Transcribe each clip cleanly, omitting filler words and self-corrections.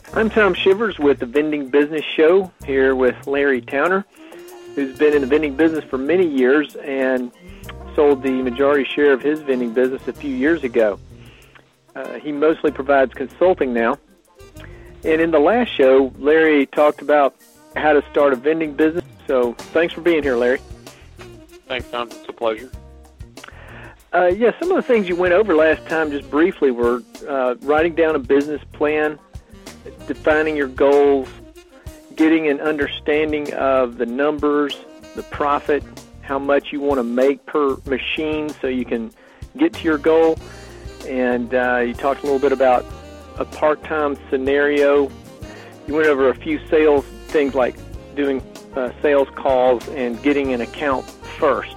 I'm Tom Shivers with the Vending Business Show here with Larry Towner, who's been in the vending business for many years and sold the majority share of his vending business a few years ago. He mostly provides consulting now. And in the last show, Larry talked about how to start a vending business. So thanks for being here, Larry. Thanks, Tom. It's a pleasure. Some of the things you went over last time just briefly were writing down a business plan, defining your goals, getting an understanding of the numbers, the profit, how much you want to make per machine so you can get to your goal. And you talked a little bit about a part-time scenario. You went over a few sales things like doing sales calls and getting an account first.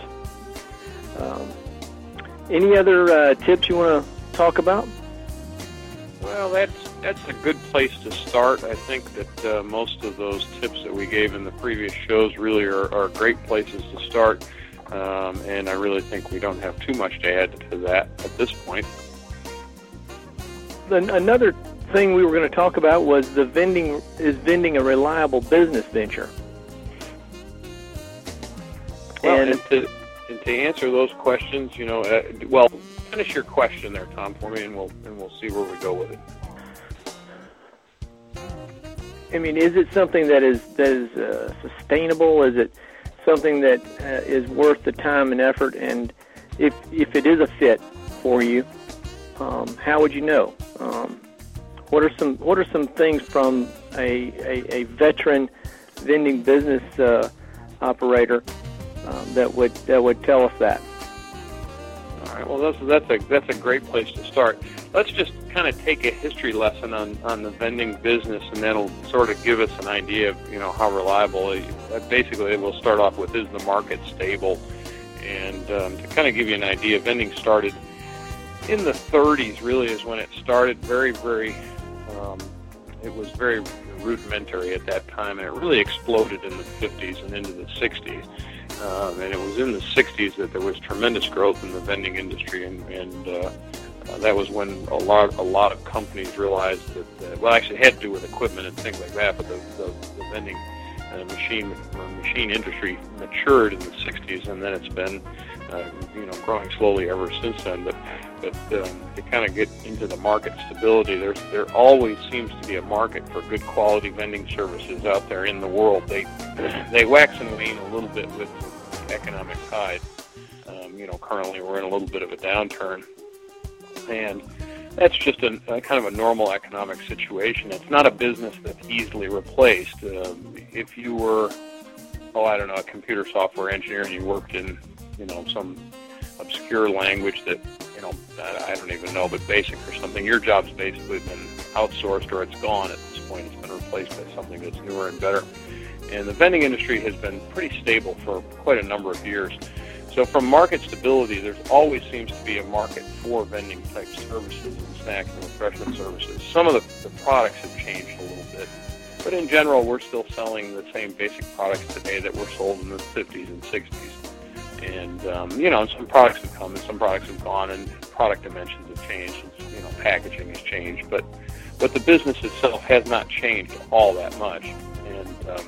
Any other tips you want to talk about? Well, that's a good place to start. I think that most of those tips that we gave in the previous shows really are great places to start, and I really think we don't have too much to add to that at this point. Another thing we were going to talk about was vending a reliable business venture? Well, and to answer those questions, finish your question there, Tom, for me, and we'll see where we go with it. I mean, is it something that is sustainable? Is it something that is worth the time and effort? And if it is a fit for you, how would you know? What are some things from a veteran vending business operator that would tell us that? All right. Well, that's a great place to start. Let's just kind of take a history lesson on the vending business, and that'll sort of give us an idea of how reliable. Basically, we'll start off with, is the market stable? And to kind of give you an idea, vending started in the 30s. Really, is when it started. Very, very. It was very rudimentary at that time, and it really exploded in the 50s and into the 60s. And it was in the 60s that there was tremendous growth in the vending industry, and that was when a lot of companies realized that, actually it had to do with equipment and things like that, but the vending machine industry matured in the 60s, and then it's been growing slowly ever since then. But to kind of get into the market stability, there always seems to be a market for good quality vending services out there in the world. They wax and wane a little bit with economic tide. Currently we're in a little bit of a downturn, and that's just a kind of a normal economic situation. It's not a business that's easily replaced. If you were, a computer software engineer, and you worked in, some obscure language that, I don't even know, but BASIC or something, your job's basically been outsourced, or it's gone at this point. It's been replaced by something that's newer and better. And the vending industry has been pretty stable for quite a number of years. So from market stability, there always seems to be a market for vending type services and snacks and refreshment services. Some of the products have changed a little bit, but in general, we're still selling the same basic products today that were sold in the 50s and 60s. And, some products have come and some products have gone, and product dimensions have changed, packaging has changed, but the business itself has not changed all that much. And,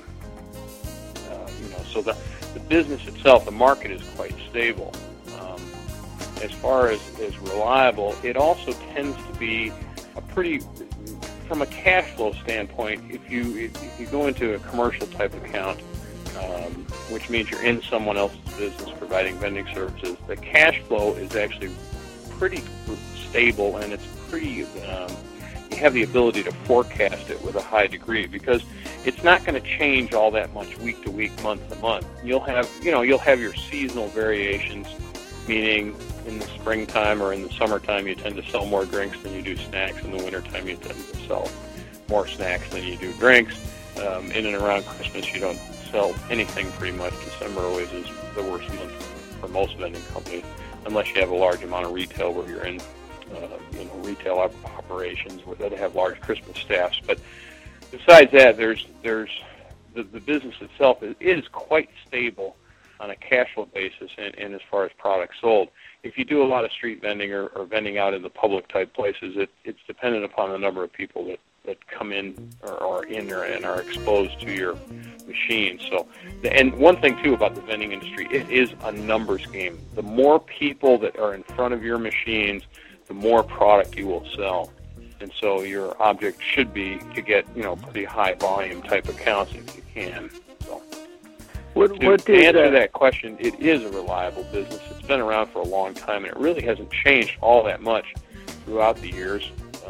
so the business itself, the market is quite stable. As far as reliable, it also tends to be from a cash flow standpoint, if you go into a commercial type account, which means you're in someone else's business providing vending services, the cash flow is actually pretty stable, and it's pretty, you have the ability to forecast it with a high degree, because it's not going to change all that much week to week, month to month. You'll have your seasonal variations, meaning in the springtime or in the summertime you tend to sell more drinks than you do snacks. In the wintertime you tend to sell more snacks than you do drinks. In and around Christmas you don't sell anything pretty much. December always is the worst month for most vending companies, unless you have a large amount of retail where you're in retail operations where they have large Christmas staffs. But besides that, there's the business itself is quite stable on a cash flow basis and as far as products sold. If you do a lot of street vending or vending out in the public type places, it's dependent upon the number of people that come in or in there and are exposed to your machine. So, and one thing too about the vending industry, it is a numbers game. The more people that are in front of your machines, the more product you will sell. And so your object should be to get, pretty high volume type accounts if you can. So to answer that question, it is a reliable business. It's been around for a long time, and it really hasn't changed all that much throughout the years.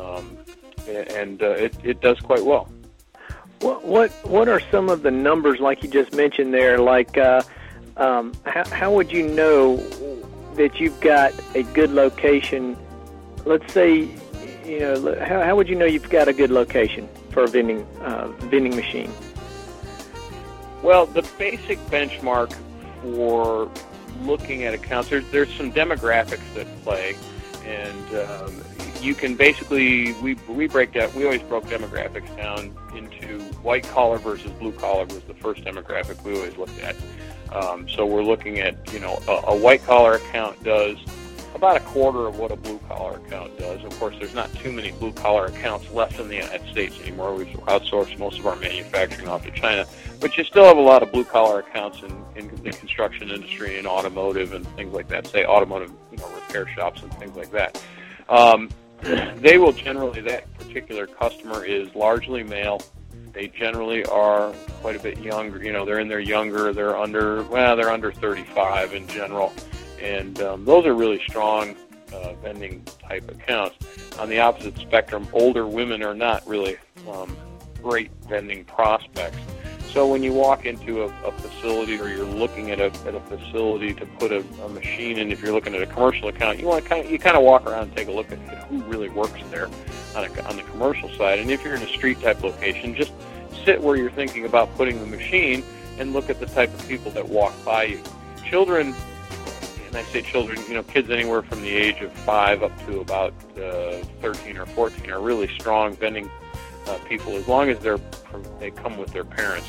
It does quite well. What are some of the numbers, like you just mentioned there? Like, how would you know that you've got a good location? Let's say, how would you know you've got a good location for a vending machine? Well, the basic benchmark for looking at accounts, there's some demographics that play, and you can basically, we always broke demographics down into white collar versus blue collar was the first demographic we always looked at. So we're looking at, a white collar account does about a quarter of what a blue collar account does. Of course, there's not too many blue collar accounts left in the United States anymore. We've outsourced most of our manufacturing off to China, but you still have a lot of blue collar accounts in the construction industry and automotive and things like that. Say automotive, repair shops and things like that. They will generally, that particular customer is largely male. They generally are quite a bit younger. They're under 35 in general. And those are really strong vending type accounts. On the opposite spectrum, older women are not really great vending prospects. So when you walk into a facility, or you're looking at a facility to put a machine in, if you're looking at a commercial account, you kind of walk around and take a look at who really works there on the commercial side. And if you're in a street type location, just sit where you're thinking about putting the machine and look at the type of people that walk by you. Children, and I say children, kids anywhere from the age of 5 up to about 13 or 14 are really strong vending people, as long as they come with their parents.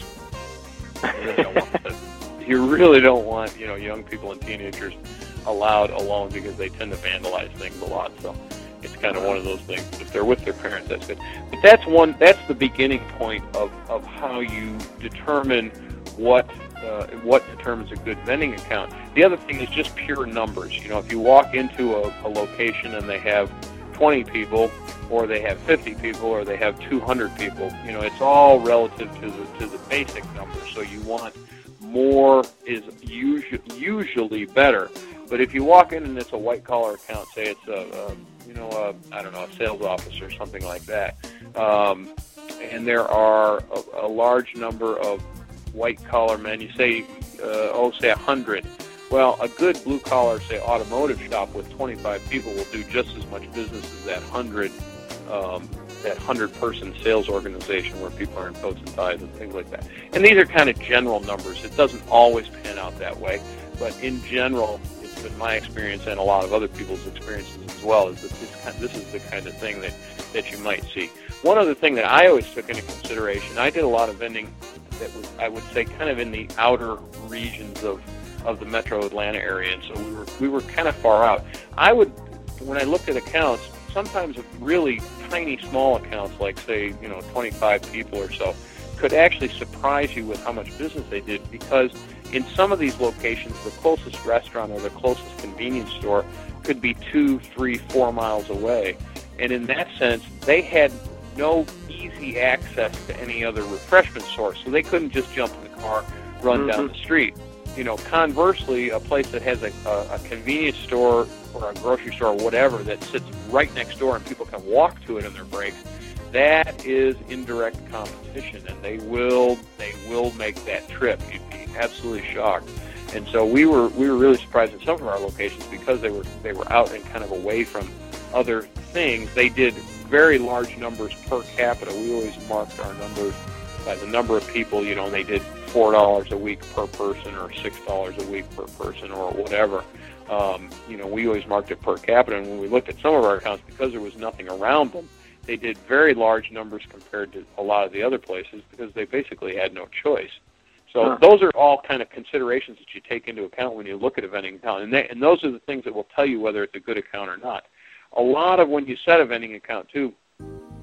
You really don't want young people and teenagers allowed alone, because they tend to vandalize things a lot. So it's kind of one of those things. If they're with their parents, that's good. But that's the beginning point of how you determine what determines a good vending account. The other thing is just pure numbers. If you walk into a location and they have 20 people, or they have 50 people, or they have 200 people, it's all relative to the basic number. So you want more is usually better. But if you walk in and it's a white collar account, say it's a sales officer or something like that, and there are a large number of white collar men, you say 100. Well, a good blue collar, say automotive shop with 25 people will do just as much business as that 100-person sales organization where people are in coats and ties and things like that. And these are kind of general numbers. It doesn't always pan out that way, but in general, it's been my experience and a lot of other people's experiences as well, is that this is the kind of thing that you might see. One other thing that I always took into consideration, I did a lot of vending that was, I would say, kind of in the outer regions of the metro Atlanta area, and so we were kind of far out. When I looked at accounts, sometimes really tiny small accounts, like say 25 people or so, could actually surprise you with how much business they did, because in some of these locations, the closest restaurant or the closest convenience store could be 2, 3, 4 miles away, and in that sense, they had no easy access to any other refreshment source, so they couldn't just jump in the car, run down the street. Conversely, a place that has a convenience store or a grocery store or whatever that sits right next door and people can walk to it on their breaks, that is indirect competition, and they will make that trip. You'd be absolutely shocked. And so we were really surprised in some of our locations, because they were out and kind of away from other things. They did very large numbers per capita. We always marked our numbers by the number of people. They did $4 a week per person, or $6 a week per person, or whatever. We always marked it per capita, and when we looked at some of our accounts, because there was nothing around them, they did very large numbers compared to a lot of the other places, because they basically had no choice. So those are all kind of considerations that you take into account when you look at a vending account, and those are the things that will tell you whether it's a good account or not. A lot of when you set a vending account too,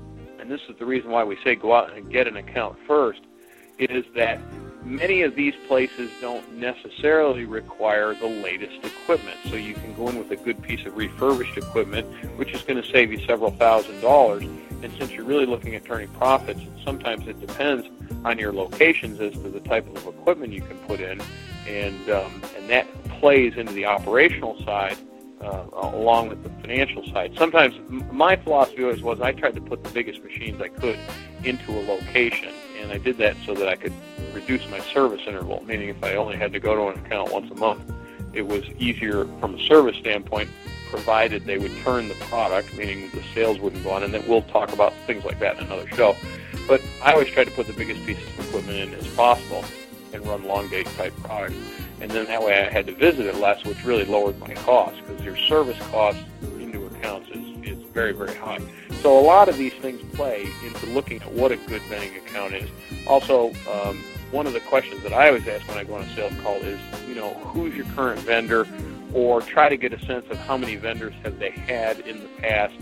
and this is the reason why we say go out and get an account first, is that many of these places don't necessarily require the latest equipment. So you can go in with a good piece of refurbished equipment, which is going to save you several $1,000s. And since you're really looking at turning profits, sometimes it depends on your locations as to the type of equipment you can put in, and that plays into the operational side along with the financial side. Sometimes my philosophy always was I tried to put the biggest machines I could into a location, and I did that so that I could reduce my service interval, meaning if I only had to go to an account once a month, it was easier from a service standpoint, provided they would turn the product, meaning the sales wouldn't go on, and then we'll talk about things like that in another show. But I always tried to put the biggest pieces of equipment in as possible and run long-date type products. And then that way I had to visit it less, which really lowered my costs, because your service costs into accounts is very, very high. So a lot of these things play into looking at what a good vending account is. Also, one of the questions that I always ask when I go on a sales call is, who's your current vendor, or try to get a sense of how many vendors have they had in the past,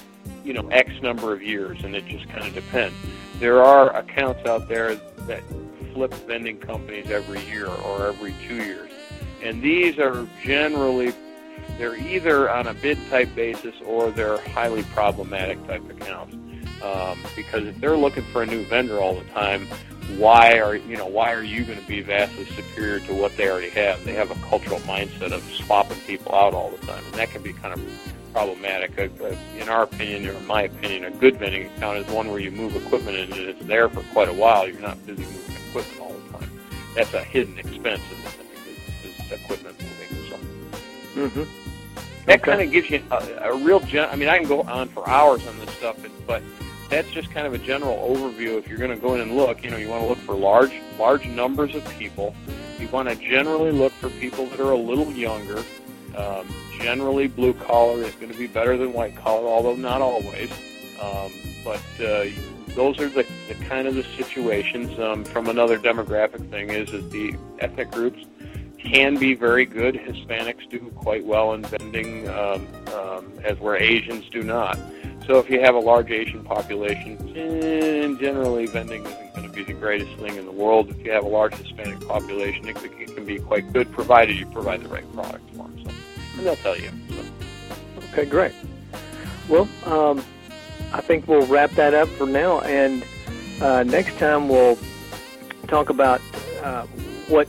X number of years, and it just kind of depends. There are accounts out there that flip vending companies every year or every 2 years. And these are generally, they're either on a bid type basis or they're highly problematic type accounts. Because if they're looking for a new vendor all the time, why are you going to be vastly superior to what they already have? They have a cultural mindset of swapping people out all the time, and that can be kind of problematic. In our opinion, or in my opinion, a good vending account is one where you move equipment in and it's there for quite a while. You're not busy moving equipment all the time. That's a hidden expense in the vending business, is equipment moving. So that kind of gives you a real I can go on for hours on this stuff, but that's just kind of a general overview. If you're going to go in and look, you want to look for large numbers of people. You want to generally look for people that are a little younger. Generally, blue collar is going to be better than white collar, although not always. But those are the kind of the situations. From another demographic thing is the ethnic groups can be very good. Hispanics do quite well in vending, as where Asians do not. So if you have a large Asian population, generally vending isn't going to be the greatest thing in the world. If you have a large Hispanic population, it can be quite good, provided you provide the right product for them. So, and they'll tell you. So. Okay, great. Well, I think we'll wrap that up for now, and next time we'll talk about what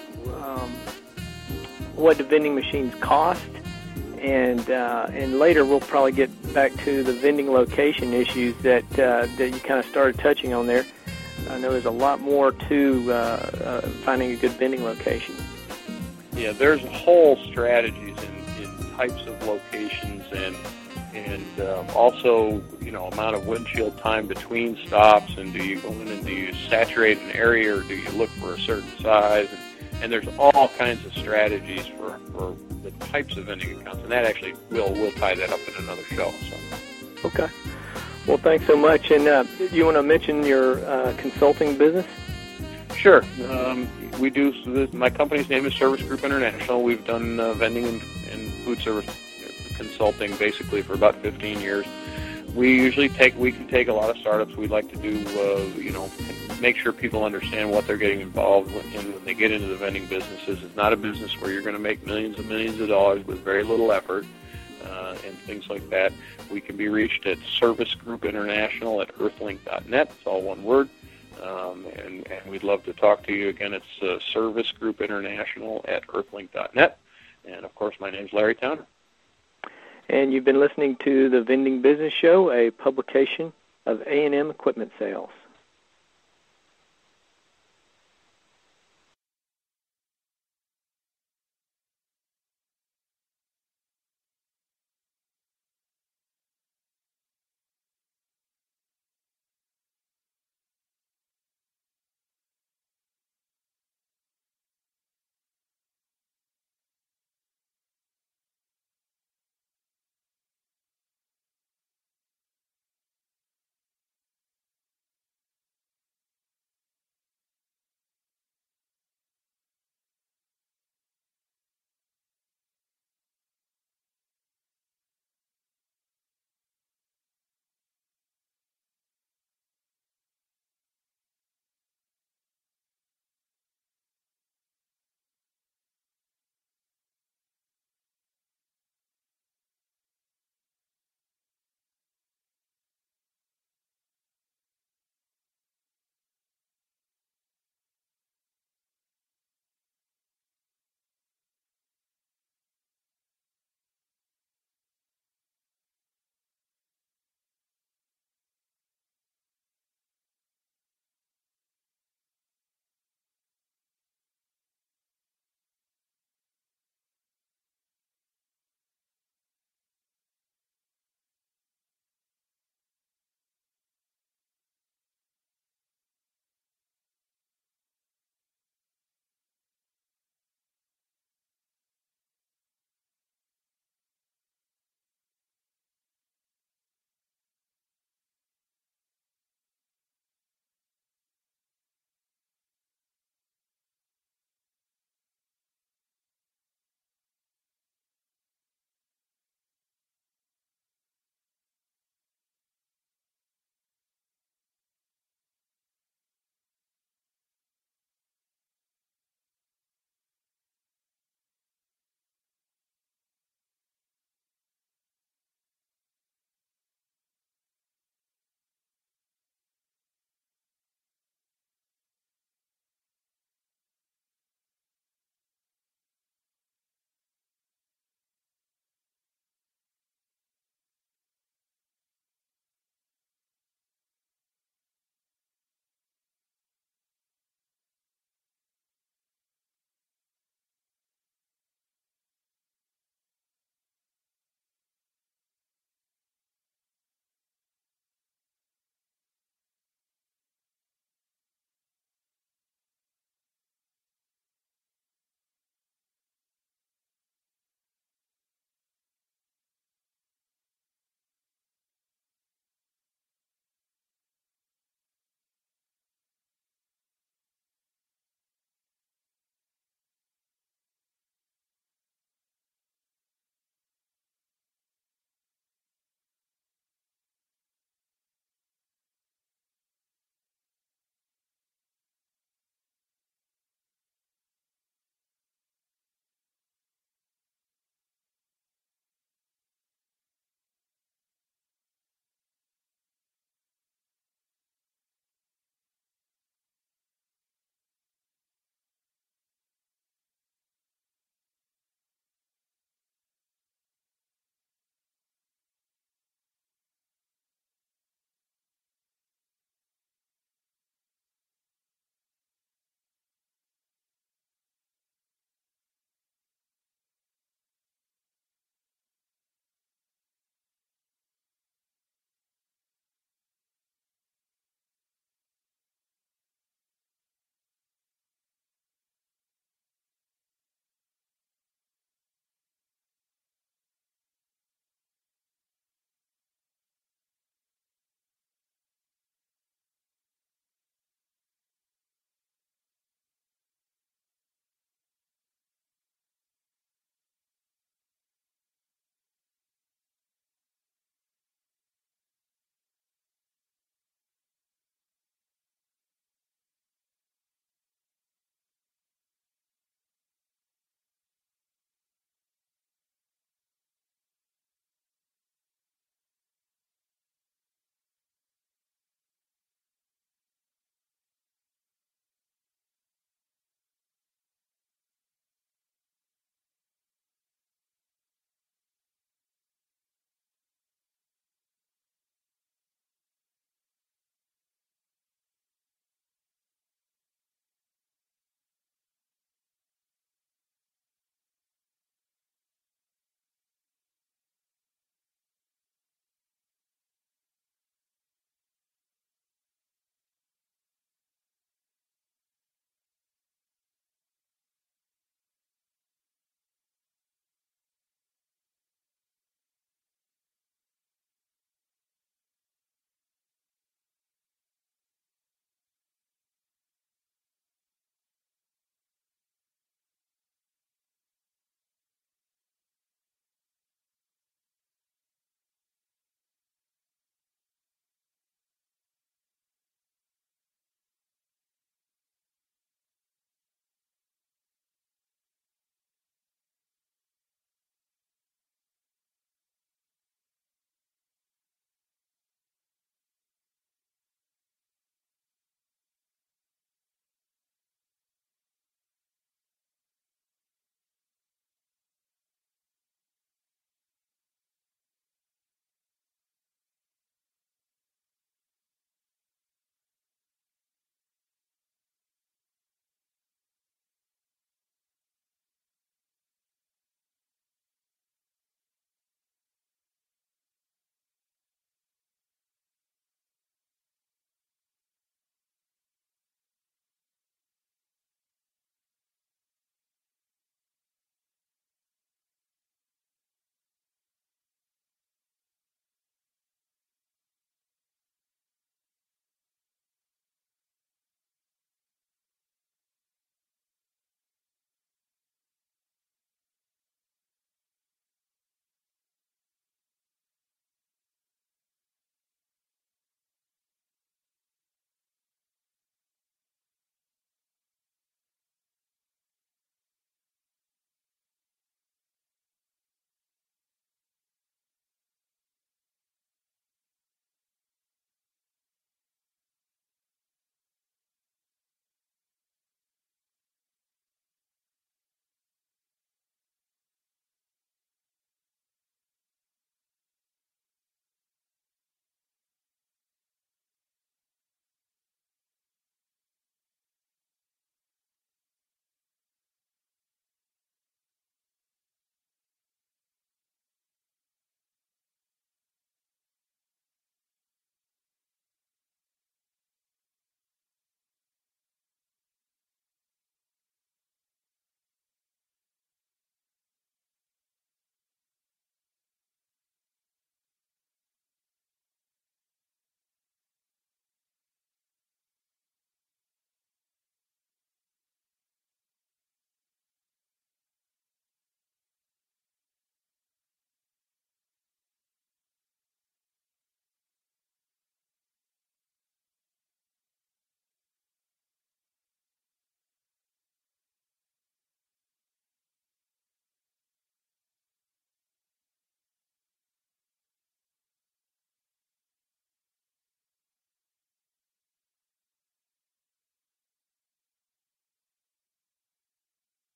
the vending machines cost, and later we'll probably get back to the vending location issues that you kind of started touching on there. I know there's a lot more to finding a good vending location. Yeah, there's whole strategies in types of locations and also, amount of windshield time between stops, and do you go in and do you saturate an area or do you look for a certain size? And there's all kinds of strategies for the types of vending accounts, and that actually we'll tie that up in another show. So. Okay. Well, thanks so much. And you want to mention your consulting business? Sure. We do. My company's name is Service Group International. We've done vending and food service consulting basically for about 15 years. We can take a lot of startups. We like to do, make sure people understand what they're getting involved in when they get into the vending businesses. It's not a business where you're going to make millions and millions of dollars with very little effort and things like that. We can be reached at Service Group International at earthlink.net. It's all one word. And we'd love to talk to you. Again, it's Service Group International at earthlink.net. And, of course, my name's Larry Towner. And you've been listening to the Vending Business Show, a publication of A&M Equipment Sales.